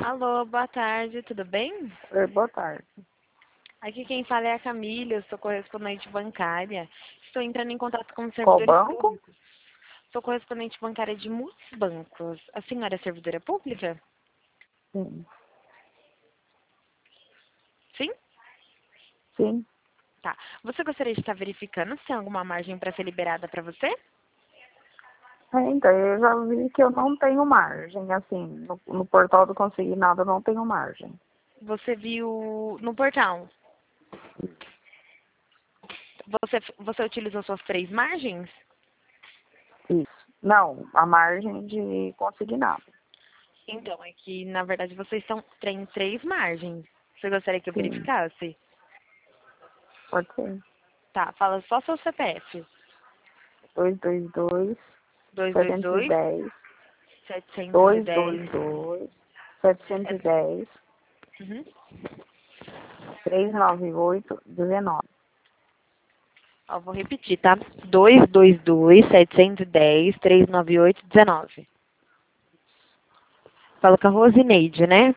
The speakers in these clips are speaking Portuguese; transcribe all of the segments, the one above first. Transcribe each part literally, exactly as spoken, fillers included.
Alô, boa tarde, tudo bem? Oi, boa tarde. Aqui quem fala é a Camila, eu sou correspondente bancária. Estou entrando em contato com os Qual servidores banco? públicos. Sou correspondente bancária de muitos bancos. A senhora é servidora pública? Sim. Sim? Sim. Tá. Você gostaria de estar verificando se tem alguma margem para ser liberada para você? É, então, eu já vi que eu não tenho margem, assim, no, no portal do Consignado eu não tenho margem. Você viu no portal? Você, você utilizou suas três margens? Isso. Não, a margem de consignado. Então, é que na verdade vocês estão, têm três margens. Você gostaria que eu Sim, verificasse? pode ser. Tá, fala só seu C P F. dois dois dois, Dois dois setecentos e dois, dez, setecentos e dois dez. dois dois, setecentos É, e dez, uhum. trezentos e noventa e oito, dezenove. Ó, vou repetir, tá? Dois dois dois, setecentos e dez, trezentos e noventa e oito, dezenove. Fala com a Rosineide, né?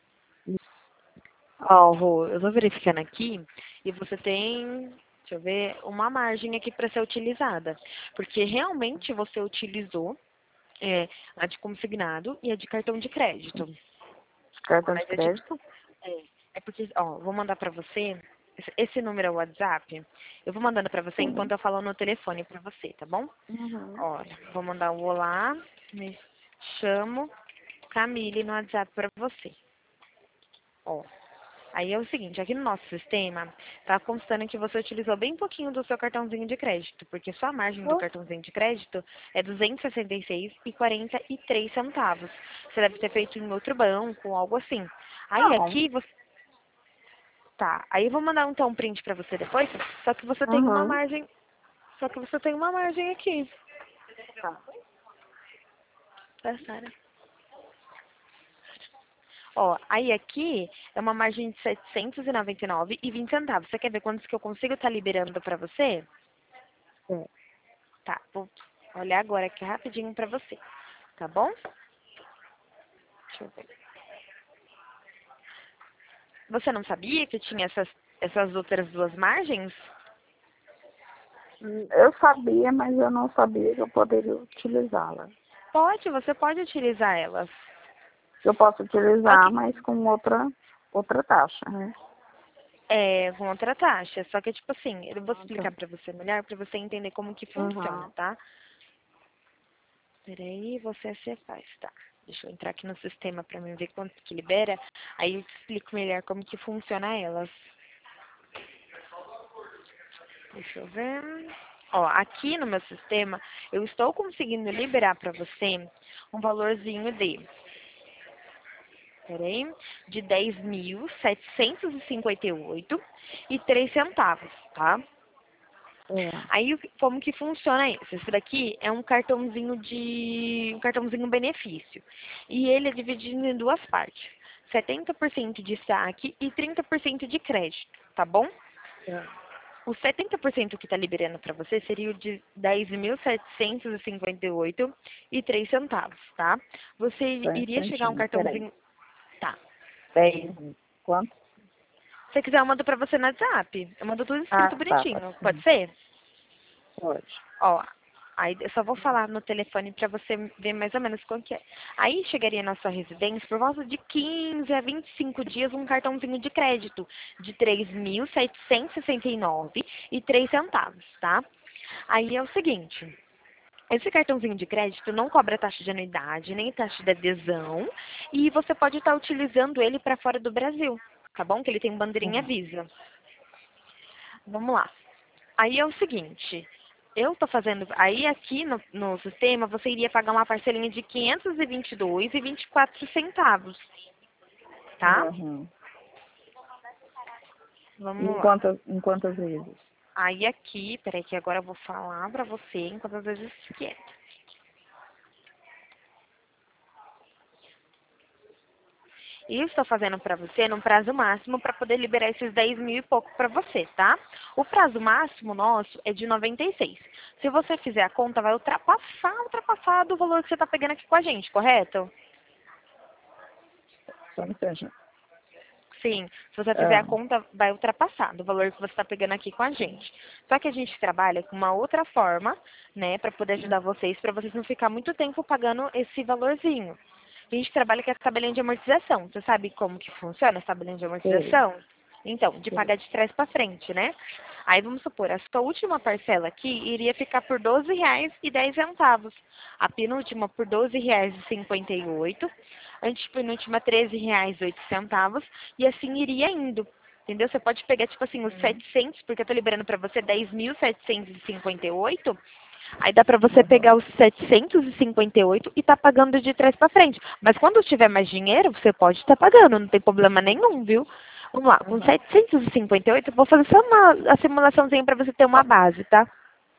Ó, Rô, eu tô verificando aqui e você tem, deixa eu ver, uma margem aqui para ser utilizada. Porque realmente você utilizou é, a de consignado e a de cartão de crédito. Cartão de Mas é tipo, crédito? é, é porque, ó, vou mandar pra você, esse esse número é o WhatsApp, eu vou mandando pra você enquanto Sim. eu falo no telefone pra você, tá bom? Uhum. Olha, vou mandar o olá, me chamo Camille no WhatsApp pra você. Ó, aí é o seguinte, aqui no nosso sistema, tá constando que você utilizou bem pouquinho do seu cartãozinho de crédito, porque sua margem do Oh, cartãozinho de crédito é duzentos e sessenta e seis e quarenta e três centavos. Você deve ter feito em outro banco, algo assim. Aí não. aqui você tá, aí eu vou mandar então um print pra você depois, só que você tem uma Uhum. margem, só que você tem uma margem aqui, Tá. tá, Sara? Ó, aí aqui é uma margem de setecentos e noventa e nove e vinte centavos. Você quer ver quantos que eu consigo estar liberando pra você? É. Tá, vou olhar agora aqui rapidinho pra você, tá bom? Deixa eu ver. Você não sabia que tinha essas, essas outras duas margens? Hum, Eu sabia, mas eu não sabia que eu poderia utilizá-la. Pode, você pode utilizar elas. Eu posso Só utilizar, que mas com outra, outra taxa, né? é com outra taxa. Só que, tipo assim, eu vou Ah, tá. explicar pra você melhor, pra você entender como que funciona, Uhum. tá? Peraí, você é Cefaz, tá? Deixa eu entrar aqui no sistema pra mim ver quanto que libera. Aí eu te explico melhor como que funciona elas. Deixa eu ver. Ó, aqui no meu sistema, eu estou conseguindo liberar pra você um valorzinho de, peraí, de dez mil setecentos e cinquenta e oito e três centavos, tá? É. Aí, o que- como que funciona isso? Esse daqui é um cartãozinho de, um cartãozinho benefício. E ele é dividido em duas partes. setenta por cento de saque e trinta por cento de crédito, tá bom? É. O setenta por cento que está liberando para você seria o de dez mil setecentos e cinquenta e oito e três centavos, tá? Só Você um iria chegar um instantinho, peraí. cartãozinho, tá? Dez. Quanto? Se você quiser, eu mando para você no WhatsApp. Eu mando tudo Ah, escrito tá, pode bonitinho. Pode ser. ser? Pode. Ó, aí eu só vou falar no telefone para você ver mais ou menos quanto que é. Aí chegaria na sua residência por volta de quinze a vinte e cinco dias um cartãozinho de crédito de três mil setecentos e sessenta e nove e três centavos, tá? Aí é o seguinte, esse cartãozinho de crédito não cobra taxa de anuidade, nem taxa de adesão, e você pode estar utilizando ele para fora do Brasil, tá bom? Que ele tem bandeirinha Uhum. Visa. Vamos lá. Aí é o seguinte, eu tô fazendo, aí aqui no, no sistema você iria pagar uma parcelinha de quinhentos e vinte e dois e vinte e quatro centavos, tá? Uhum. Vamos Em lá. quantas, em quantas vezes? Aí aqui, peraí que agora eu vou falar pra você em quantas vezes que é. E eu estou fazendo pra você num prazo máximo pra poder liberar esses dez mil e pouco pra você, tá? O prazo máximo nosso é de noventa e seis. Se você fizer a conta, vai ultrapassar, ultrapassar do valor que você tá pegando aqui com a gente, correto? Só um instante. Sim, se você fizer Ah, a conta, vai ultrapassar do valor que você está pegando aqui com a gente. Só que a gente trabalha com uma outra forma, né, para poder ajudar vocês, para vocês não ficar muito tempo pagando esse valorzinho. A gente trabalha com a tabelinha de amortização. Você sabe como que funciona a tabelinha de sei, amortização? Então, de sei. pagar de trás para frente, né? Aí vamos supor, a sua última parcela aqui iria ficar por doze reais e dez centavos. A penúltima por doze reais e cinquenta e oito. A antepenúltima treze reais e oito centavos. E assim iria indo. Entendeu? Você pode pegar, tipo assim, os Uhum. setecentos, porque eu tô liberando para você dez mil setecentos e cinquenta e oito. Aí dá pra você Aham. pegar os setecentos e cinquenta e oito e tá pagando de trás pra frente. Mas quando tiver mais dinheiro, você pode estar pagando, não tem problema nenhum, viu? Vamos lá, com Aham. setecentos e cinquenta e oito, eu vou fazer só uma a simulaçãozinha pra você ter uma base, tá?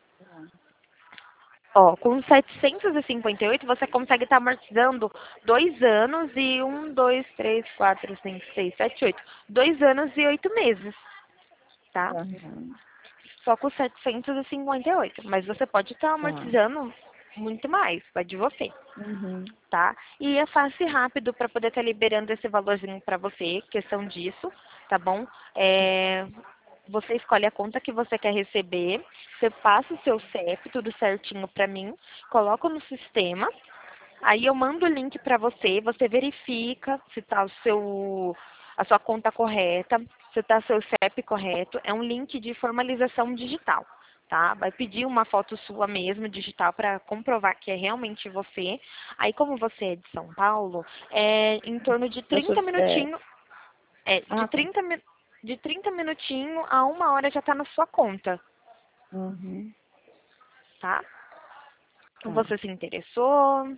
Ó, com setecentos e cinquenta e oito você consegue estar amortizando dois anos e um, dois, três, quatro, cinco, seis, sete, oito. Dois anos e oito meses, tá? Aham. Só com setecentos e cinquenta e oito. Mas você pode estar Tá. amortizando muito mais, vai de você. Uhum. Tá? E é fácil e rápido para poder estar liberando esse valorzinho para você, questão disso, tá bom? É, você escolhe a conta que você quer receber, você passa o seu C E P, tudo certinho para mim, coloca no sistema, aí eu mando o link para você, você verifica se tá o seu, a sua conta correta, se tá seu C E P correto, é um link de formalização digital. Tá? Vai pedir uma foto sua mesmo, digital, para comprovar que é realmente você. Aí, como você é de São Paulo, é em torno de Eu sou, trinta é... minutinhos, é, de Ah, tá. trinta, mi- de trinta minutinhos a uma hora já tá na sua conta, Uhum. tá? Tá. Você se interessou?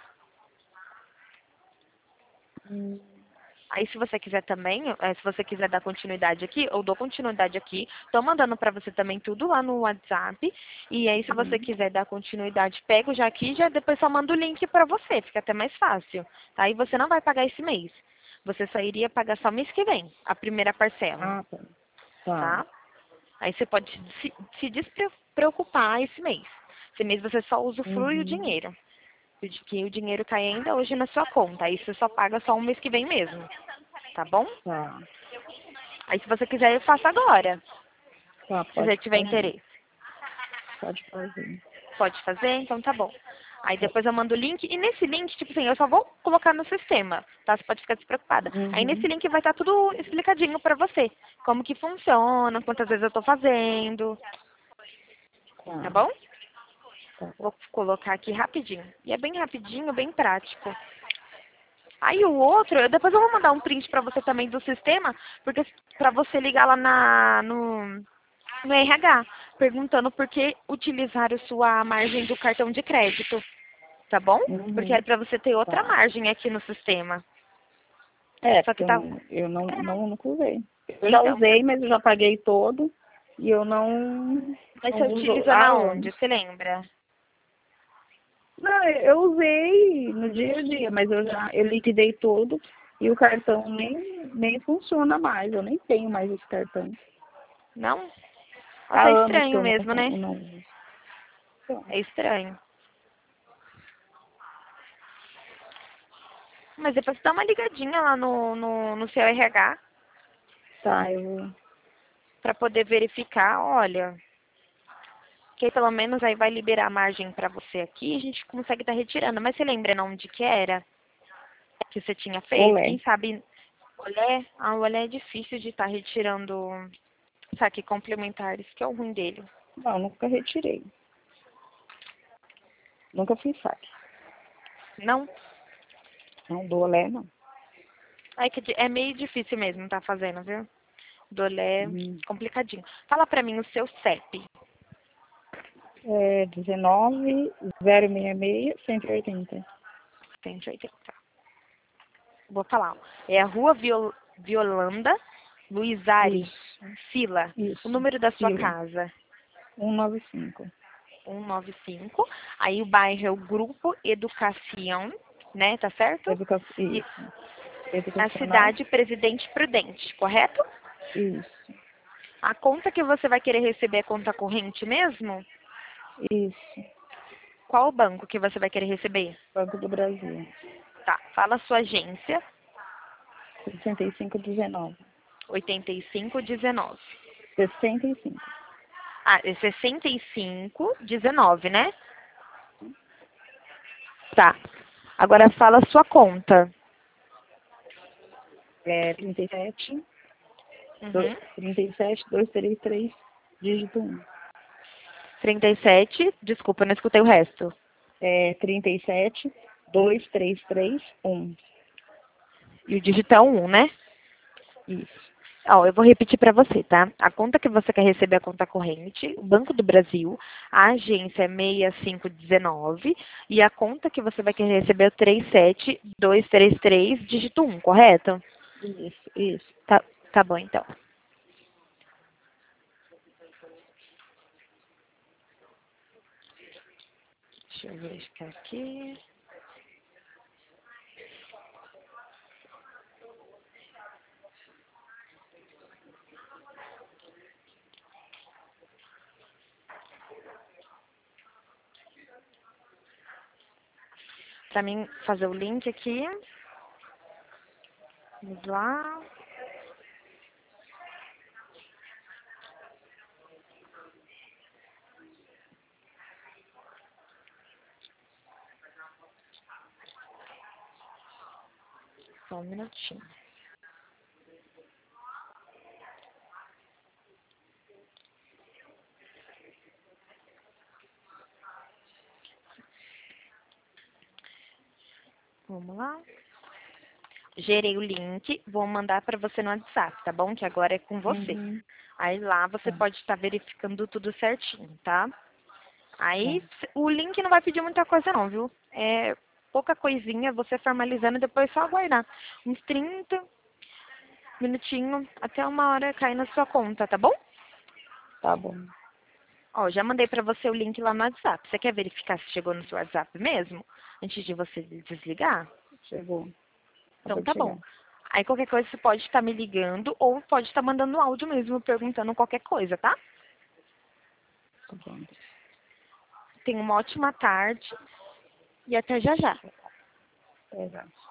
Hum. Aí, se você quiser também, eh, se você quiser dar continuidade aqui, eu dou continuidade aqui. Tô mandando pra você também tudo lá no WhatsApp. E aí, se você Uhum. quiser dar continuidade, pego já aqui, já depois só mando o link pra você. Fica até mais fácil, tá? E você não vai pagar esse mês. Você só iria pagar só mês que vem, a primeira parcela, Ah, tá. Tá. tá? Aí você pode se, se despreocupar esse mês. Esse mês você só usufrui o Uhum. dinheiro. Que o dinheiro cai ainda hoje na sua conta. Aí você só paga só um mês que vem mesmo, tá bom? Tá. Aí se você quiser, eu faço agora. Tá, Se você pode tiver fazer. interesse. Pode fazer. Pode fazer? Então tá bom. Aí Pode. depois eu mando o link. E nesse link, tipo assim, eu só vou colocar no sistema, tá? Você pode ficar despreocupada. Aí nesse Uhum. link vai estar tudo explicadinho pra você. Como que funciona, quantas vezes eu tô fazendo, tá Tá. bom? Tá. Vou colocar aqui rapidinho. E é bem rapidinho, bem prático. Aí o outro, eu, depois eu vou mandar um print pra você também do sistema, porque pra você ligar lá na, no, no R H, perguntando por que utilizaram sua margem do cartão de crédito, tá bom? Porque era Uhum. pra você ter outra Tá. margem aqui no sistema. É, Só porque que eu, tá. não- eu não, não, nunca usei. Eu já Então, usei, mas eu já paguei todo e eu não, mas não você uso utilizou há na onde? anos. Você lembra? Não, eu usei no dia a dia, mas eu já eu liquidei todo e o cartão nem, nem funciona mais. Eu nem tenho mais esse cartão. Não? Há Nossa, é anos que estranho eu não, mesmo, né? não uso. Então, É estranho. Mas depois dá uma ligadinha lá no, no, no seu R H tá, eu vou. pra poder verificar, olha, que aí pelo menos aí vai liberar a margem pra você aqui e a gente consegue estar retirando. Mas você lembra onde que era que você tinha feito? Olé. Quem sabe olé? Ah, o olé é difícil de estar retirando saque complementares, que é o ruim dele. Não, nunca retirei. Nunca fiz saque. Não? Não, do Olé, não. É que di- é meio difícil mesmo tá fazendo, viu? Do olé é Hum. complicadinho. Fala pra mim o seu C E P. É dezenove, zero seis seis, cento e oitenta. cento e oitenta. Vou falar. Ó. É a Rua Viol Violanda, Luizari, Isso, Sila. O isso. número da sua Fila. casa. cento e noventa e cinco. cento e noventa e cinco. Aí o bairro é o Grupo Educação, né? Tá certo? Educa... E Isso. a Educacional. cidade Presidente Prudente, correto? Isso. A conta que você vai querer receber é conta corrente mesmo? Isso. Qual o banco que você vai querer receber? Banco do Brasil. Tá, fala a sua agência. sessenta e cinco, dezenove. oitenta e cinco, dezenove. sessenta e cinco. Ah, é sessenta e cinco, dezenove, né? Tá. Agora fala a sua conta. É trinta e sete, Uhum. trinta e sete, duzentos e trinta e três, dígito um. trinta e sete, desculpa, eu não escutei o resto. É trinta e sete, duzentos e trinta e três, um. E o dígito é um, né? Isso. Ó, eu vou repetir para você, tá? A conta que você quer receber é a conta corrente, o Banco do Brasil, a agência é seis cinco um nove e a conta que você vai querer receber é o três sete dois três três, dígito um, correto? Isso, isso. Tá, tá bom, então. Deixa eu verificar aqui. Para mim fazer o link aqui. Vamos lá. Só um minutinho. Vamos lá. Gerei o link, vou mandar para você no WhatsApp, tá bom? Que agora é com você. Uhum. Aí lá você Tá, pode estar verificando tudo certinho, tá? Aí tá. o link não vai pedir muita coisa não, viu? É pouca coisinha, você formalizando e depois só aguardar. Uns trinta minutinhos até uma hora cair na sua conta, tá bom? Tá bom. Ó, já mandei pra você o link lá no WhatsApp. Você quer verificar se chegou no seu WhatsApp mesmo? Antes de você desligar? Chegou. Então Acabou de tá bom. chegar. Aí qualquer coisa você pode estar me ligando ou pode estar mandando áudio mesmo, perguntando qualquer coisa, tá? Tá bom. Tenha uma ótima tarde e até já já. Até já.